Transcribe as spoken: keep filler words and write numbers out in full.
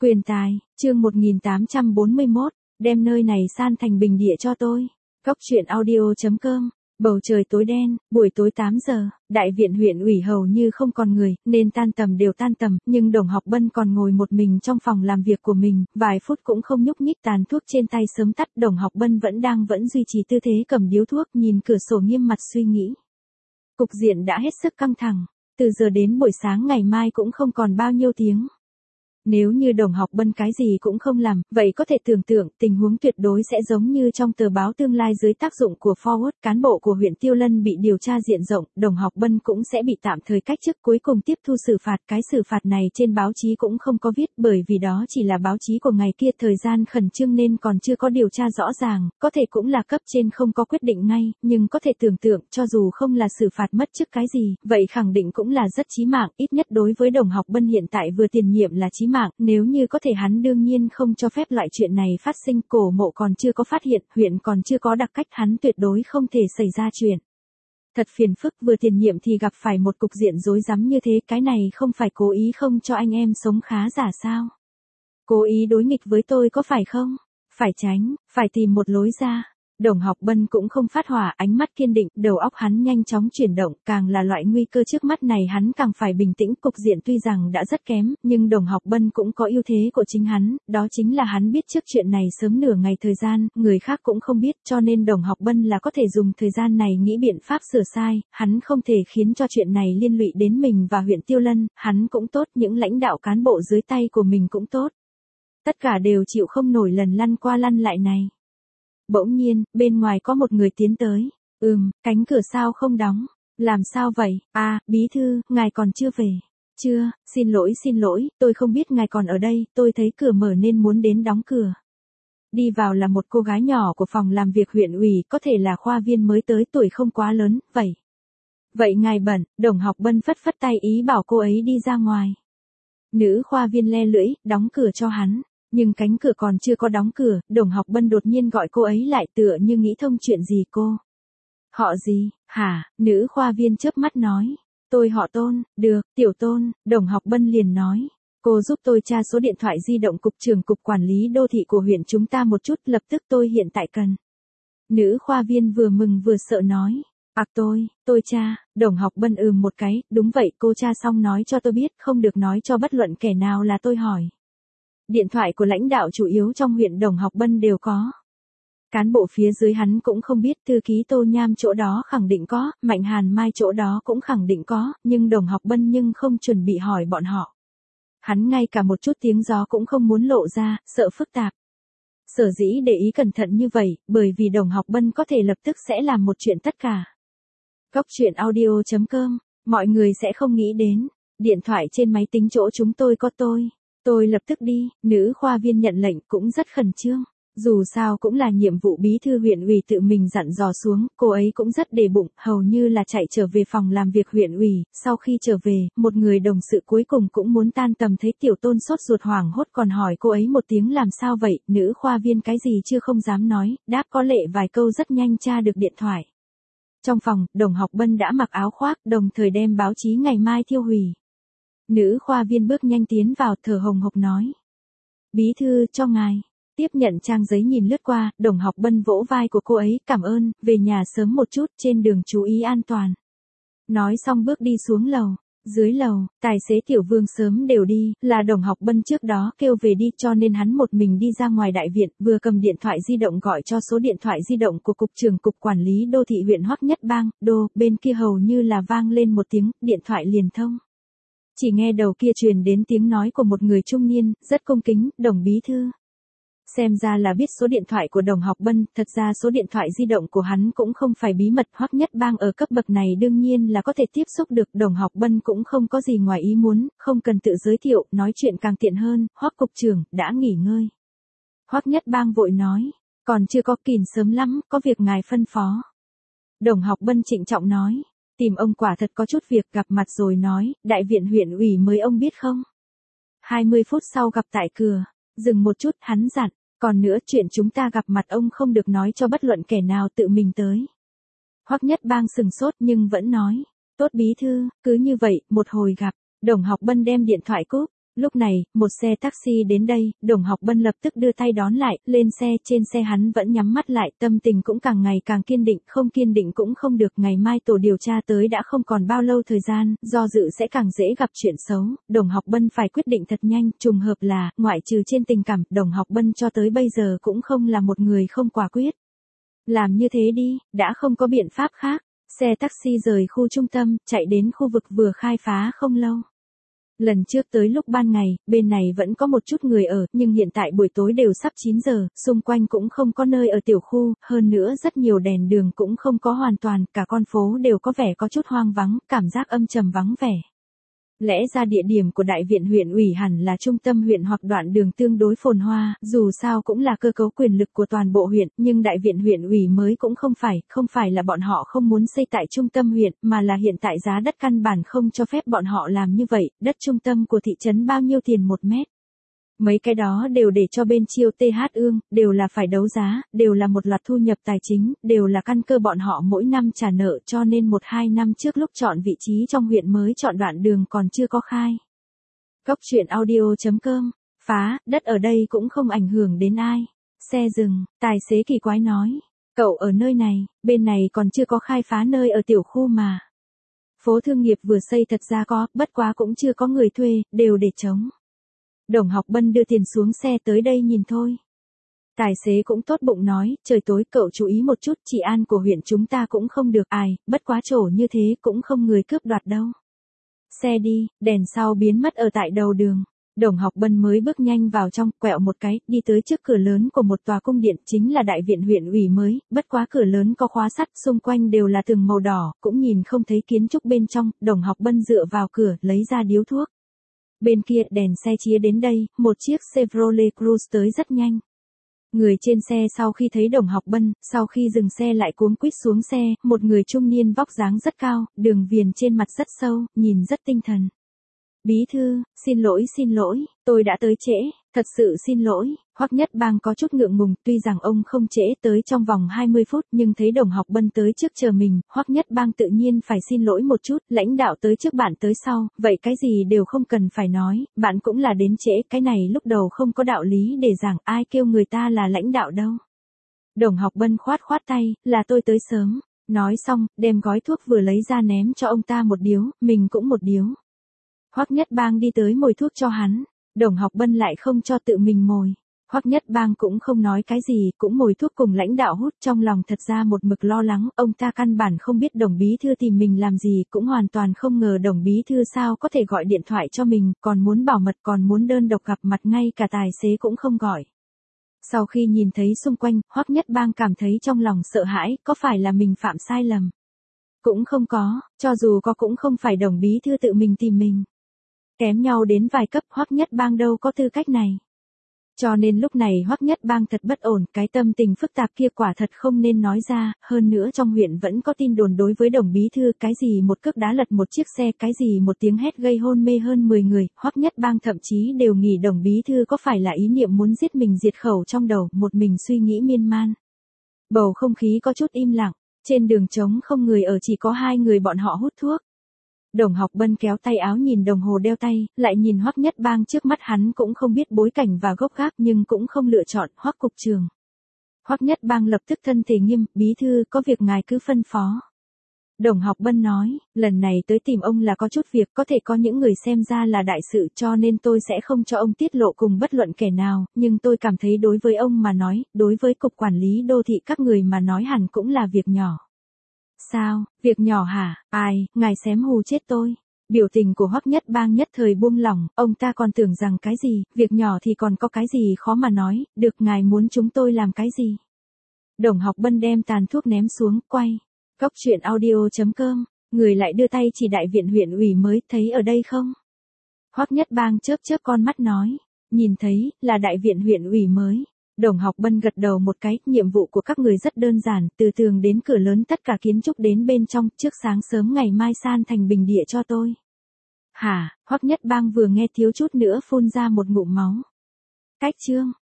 Quyền tài, chương một nghìn tám trăm bốn mươi mốt, đem nơi này san thành bình địa cho tôi. Cốc truyện audio chấm com. Bầu trời tối đen, buổi tối tám giờ, đại viện huyện ủy hầu như không còn người, nên tan tầm đều tan tầm, nhưng Đồng Học Bân còn ngồi một mình trong phòng làm việc của mình, vài phút cũng không nhúc nhích, tàn thuốc trên tay sớm tắt. Đồng Học Bân vẫn đang vẫn duy trì tư thế cầm điếu thuốc, nhìn cửa sổ nghiêm mặt suy nghĩ. Cục diện đã hết sức căng thẳng, từ giờ đến buổi sáng ngày mai cũng không còn bao nhiêu tiếng. Nếu như Đồng Học Bân cái gì cũng không làm, vậy có thể tưởng tượng tình huống tuyệt đối sẽ giống như trong tờ báo Tương Lai dưới tác dụng của Forward. Cán bộ của huyện Tiêu Lân bị điều tra diện rộng, Đồng Học Bân cũng sẽ bị tạm thời cách chức, cuối cùng tiếp thu xử phạt. Cái xử phạt này trên báo chí cũng không có viết, bởi vì đó chỉ là báo chí của ngày kia, thời gian khẩn trương nên còn chưa có điều tra rõ ràng, có thể cũng là cấp trên không có quyết định ngay, nhưng có thể tưởng tượng cho dù không là xử phạt mất chức cái gì, vậy khẳng định cũng là rất chí mạng, ít nhất đối với Đồng Học Bân hiện tại vừa tiền nhiệm là chí mạng. Nếu như có thể hắn đương nhiên không cho phép loại chuyện này phát sinh. Cổ Mộ còn chưa có phát hiện, huyện còn chưa có đặc cách, hắn tuyệt đối không thể xảy ra chuyện. Thật phiền phức, vừa tiền nhiệm thì gặp phải một cục diện rối rắm như thế, cái này không phải cố ý không cho anh em sống khá giả sao? Cố ý đối nghịch với tôi có phải không? Phải tránh, phải tìm một lối ra. Đồng Học Bân cũng không phát hỏa, ánh mắt kiên định, đầu óc hắn nhanh chóng chuyển động, càng là loại nguy cơ trước mắt này hắn càng phải bình tĩnh. Cục diện tuy rằng đã rất kém, nhưng Đồng Học Bân cũng có ưu thế của chính hắn, đó chính là hắn biết trước chuyện này sớm nửa ngày thời gian, người khác cũng không biết, cho nên Đồng Học Bân là có thể dùng thời gian này nghĩ biện pháp sửa sai, hắn không thể khiến cho chuyện này liên lụy đến mình và huyện Tiêu Lân, hắn cũng tốt, những lãnh đạo cán bộ dưới tay của mình cũng tốt. Tất cả đều chịu không nổi lần lăn qua lăn lại này. Bỗng nhiên, bên ngoài có một người tiến tới. Ừm, cánh cửa sao không đóng? Làm sao vậy? À, bí thư, ngài còn chưa về. Chưa, xin lỗi xin lỗi, tôi không biết ngài còn ở đây, tôi thấy cửa mở nên muốn đến đóng cửa. Đi vào là một cô gái nhỏ của phòng làm việc huyện ủy, có thể là khoa viên mới tới, tuổi không quá lớn, vậy. Vậy ngài bận, Đồng Học Bân phất phất tay ý bảo cô ấy đi ra ngoài. Nữ khoa viên le lưỡi, đóng cửa cho hắn. Nhưng cánh cửa còn chưa có đóng cửa, Đồng Học Bân đột nhiên gọi cô ấy lại, tựa như nghĩ thông chuyện gì. Cô? Họ gì? Hả? Nữ khoa viên chớp mắt nói. Tôi họ Tôn. Được, Tiểu Tôn. Đồng Học Bân liền nói. Cô giúp tôi tra số điện thoại di động cục trưởng cục quản lý đô thị của huyện chúng ta một chút, lập tức tôi hiện tại cần. Nữ khoa viên vừa mừng vừa sợ nói. Ặc tôi, tôi tra. Đồng Học Bân ừm một cái, đúng vậy, cô tra xong nói cho tôi biết, không được nói cho bất luận kẻ nào là tôi hỏi. Điện thoại của lãnh đạo chủ yếu trong huyện Đồng Học Bân đều có. Cán bộ phía dưới hắn cũng không biết, thư ký Tô Nham chỗ đó khẳng định có, Mạnh Hàn Mai chỗ đó cũng khẳng định có, nhưng Đồng Học Bân nhưng không chuẩn bị hỏi bọn họ. Hắn ngay cả một chút tiếng gió cũng không muốn lộ ra, sợ phức tạp. Sở dĩ để ý cẩn thận như vậy, bởi vì Đồng Học Bân có thể lập tức sẽ làm một chuyện tất cả. Cốc truyện audio chấm com, mọi người sẽ không nghĩ đến, điện thoại trên máy tính chỗ chúng tôi có tôi. Tôi lập tức đi, nữ khoa viên nhận lệnh cũng rất khẩn trương. Dù sao cũng là nhiệm vụ bí thư huyện ủy tự mình dặn dò xuống, cô ấy cũng rất để bụng, hầu như là chạy trở về phòng làm việc huyện ủy. Sau khi trở về, một người đồng sự cuối cùng cũng muốn tan tầm thấy Tiểu Tôn sốt ruột hoảng hốt còn hỏi cô ấy một tiếng làm sao vậy, nữ khoa viên cái gì chưa không dám nói, đáp có lệ vài câu rất nhanh tra được điện thoại. Trong phòng, Đồng Học Bân đã mặc áo khoác, đồng thời đem báo chí ngày mai thiêu hủy. Nữ khoa viên bước nhanh tiến vào, thở hồng hộc nói. Bí thư, cho ngài. Tiếp nhận trang giấy nhìn lướt qua, Đồng Học Bân vỗ vai của cô ấy, cảm ơn, về nhà sớm một chút, trên đường chú ý an toàn. Nói xong bước đi xuống lầu. Dưới lầu, tài xế Tiểu Vương sớm đều đi, là Đồng Học Bân trước đó kêu về đi cho nên hắn một mình đi ra ngoài đại viện, vừa cầm điện thoại di động gọi cho số điện thoại di động của cục trưởng cục quản lý đô thị huyện Hoắc Nhất Bang, đô, bên kia hầu như là vang lên một tiếng, điện thoại liền thông. Chỉ nghe đầu kia truyền đến tiếng nói của một người trung niên, rất cung kính, Đồng bí thư. Xem ra là biết số điện thoại của Đồng Học Bân, thật ra số điện thoại di động của hắn cũng không phải bí mật, Hoắc Nhất Bang ở cấp bậc này đương nhiên là có thể tiếp xúc được, Đồng Học Bân cũng không có gì ngoài ý muốn, không cần tự giới thiệu, nói chuyện càng tiện hơn, Hoắc cục trưởng, đã nghỉ ngơi. Hoắc Nhất Bang vội nói, còn chưa có, kìn sớm lắm, có việc ngài phân phó. Đồng Học Bân trịnh trọng nói. Tìm ông quả thật có chút việc, gặp mặt rồi nói, đại viện huyện ủy mới ông biết không? hai mươi phút sau gặp tại cửa, dừng một chút, hắn dặn, còn nữa chuyện chúng ta gặp mặt ông không được nói cho bất luận kẻ nào, tự mình tới. Hoắc Nhất Bang sừng sốt nhưng vẫn nói, tốt bí thư, cứ như vậy, một hồi gặp, Đồng Học Bân đem điện thoại cúp, Lúc này, một xe taxi đến đây, Đồng Học Bân lập tức đưa tay đón lại, lên xe, trên xe hắn vẫn nhắm mắt lại, tâm tình cũng càng ngày càng kiên định, không kiên định cũng không được, ngày mai tổ điều tra tới đã không còn bao lâu thời gian, do dự sẽ càng dễ gặp chuyện xấu, Đồng Học Bân phải quyết định thật nhanh, trùng hợp là, ngoại trừ trên tình cảm, Đồng Học Bân cho tới bây giờ cũng không là một người không quả quyết. Làm như thế đi, đã không có biện pháp khác, xe taxi rời khu trung tâm, chạy đến khu vực vừa khai phá không lâu. Lần trước tới lúc ban ngày, bên này vẫn có một chút người ở, nhưng hiện tại buổi tối đều sắp chín giờ, xung quanh cũng không có nơi ở tiểu khu, hơn nữa rất nhiều đèn đường cũng không có hoàn toàn, cả con phố đều có vẻ có chút hoang vắng, cảm giác âm trầm vắng vẻ. Lẽ ra địa điểm của đại viện huyện ủy hẳn là trung tâm huyện hoặc đoạn đường tương đối phồn hoa, dù sao cũng là cơ cấu quyền lực của toàn bộ huyện, nhưng đại viện huyện ủy mới cũng không phải, không phải là bọn họ không muốn xây tại trung tâm huyện, mà là hiện tại giá đất căn bản không cho phép bọn họ làm như vậy, đất trung tâm của thị trấn bao nhiêu tiền một mét. Mấy cái đó đều để cho bên Chiêu tê hát ương, đều là phải đấu giá, đều là một loạt thu nhập tài chính, đều là căn cơ bọn họ mỗi năm trả nợ, cho nên một hai năm trước lúc chọn vị trí trong huyện mới chọn đoạn đường còn chưa có khai. Cốc truyện audio chấm com, phá, đất ở đây cũng không ảnh hưởng đến ai. Xe dừng, tài xế kỳ quái nói, cậu ở nơi này, bên này còn chưa có khai phá nơi ở tiểu khu mà. Phố thương nghiệp vừa xây thật ra có, bất quá cũng chưa có người thuê, đều để trống. Đồng Học Bân đưa tiền xuống xe tới đây nhìn thôi. Tài xế cũng tốt bụng nói, trời tối cậu chú ý một chút, trị an của huyện chúng ta cũng không được ai, bất quá chỗ như thế cũng không người cướp đoạt đâu. Xe đi, đèn sau biến mất ở tại đầu đường. Đồng Học Bân mới bước nhanh vào trong, quẹo một cái, đi tới trước cửa lớn của một tòa cung điện, chính là đại viện huyện ủy mới, bất quá cửa lớn có khóa sắt, xung quanh đều là tường màu đỏ, cũng nhìn không thấy kiến trúc bên trong, Đồng Học Bân dựa vào cửa, lấy ra điếu thuốc. Bên kia đèn xe chía đến đây, một chiếc Chevrolet Cruze tới rất nhanh. Người trên xe sau khi thấy Đồng Học Bân, sau khi dừng xe lại cuống quýt xuống xe, một người trung niên vóc dáng rất cao, đường viền trên mặt rất sâu, nhìn rất tinh thần. Bí thư, xin lỗi xin lỗi, tôi đã tới trễ, thật sự xin lỗi. Hoắc Nhất Bang có chút ngượng ngùng, tuy rằng ông không trễ tới trong vòng hai mươi phút, nhưng thấy Đồng Học Bân tới trước chờ mình, Hoắc Nhất Bang tự nhiên phải xin lỗi một chút, lãnh đạo tới trước bạn tới sau, vậy cái gì đều không cần phải nói, bạn cũng là đến trễ, cái này lúc đầu không có đạo lý để giảng, ai kêu người ta là lãnh đạo đâu. Đồng Học Bân khoát khoát tay, là tôi tới sớm, nói xong, đem gói thuốc vừa lấy ra ném cho ông ta một điếu, mình cũng một điếu. Hoắc Nhất Bang đi tới mồi thuốc cho hắn, Đồng Học Bân lại không cho tự mình mồi. Hoắc Nhất Bang cũng không nói cái gì, cũng mồi thuốc cùng lãnh đạo hút, trong lòng thật ra một mực lo lắng, ông ta căn bản không biết Đồng bí thư tìm mình làm gì, cũng hoàn toàn không ngờ Đồng bí thư sao có thể gọi điện thoại cho mình, còn muốn bảo mật, còn muốn đơn độc gặp mặt, ngay cả tài xế cũng không gọi. Sau khi nhìn thấy xung quanh, Hoắc Nhất Bang cảm thấy trong lòng sợ hãi, có phải là mình phạm sai lầm? Cũng không có, cho dù có cũng không phải Đồng bí thư tự mình tìm mình. Kém nhau đến vài cấp, Hoắc Nhất Bang đâu có tư cách này. Cho nên lúc này Hoắc Nhất Bang thật bất ổn, cái tâm tình phức tạp kia quả thật không nên nói ra, hơn nữa trong huyện vẫn có tin đồn đối với Đồng bí thư, cái gì một cước đá lật một chiếc xe, cái gì một tiếng hét gây hôn mê hơn mười người, Hoắc Nhất Bang thậm chí đều nghĩ Đồng bí thư có phải là ý niệm muốn giết mình diệt khẩu trong đầu, một mình suy nghĩ miên man. Bầu không khí có chút im lặng, trên đường trống không người ở, chỉ có hai người bọn họ hút thuốc. Đồng Học Bân kéo tay áo nhìn đồng hồ đeo tay, lại nhìn Hoắc Nhất Bang trước mắt, hắn cũng không biết bối cảnh và gốc gác nhưng cũng không lựa chọn. Hoắc cục trưởng. Hoắc Nhất Bang lập tức thân thể nghiêm, bí thư có việc ngài cứ phân phó. Đồng Học Bân nói, lần này tới tìm ông là có chút việc, có thể có những người xem ra là đại sự, cho nên tôi sẽ không cho ông tiết lộ cùng bất luận kẻ nào, nhưng tôi cảm thấy đối với ông mà nói, đối với cục quản lý đô thị các người mà nói hẳn cũng là việc nhỏ. Sao, việc nhỏ hả, ai, ngài xém hù chết tôi. Biểu tình của Hoắc Nhất Bang nhất thời buông lỏng, ông ta còn tưởng rằng cái gì, việc nhỏ thì còn có cái gì khó mà nói, được, ngài muốn chúng tôi làm cái gì. Đồng Học Bân đem tàn thuốc ném xuống, quay. Cốc truyện audio chấm com, người lại đưa tay chỉ đại viện huyện ủy mới, thấy ở đây không? Hoắc Nhất Bang chớp chớp con mắt nói, nhìn thấy, là đại viện huyện ủy mới. Đồng Học Bân gật đầu một cái, nhiệm vụ của các người rất đơn giản, từ tường đến cửa lớn tất cả kiến trúc đến bên trong, trước sáng sớm ngày mai san thành bình địa cho tôi. Hả, Hoắc Nhất Bang vừa nghe thiếu chút nữa phun ra một ngụm máu. Cách chương.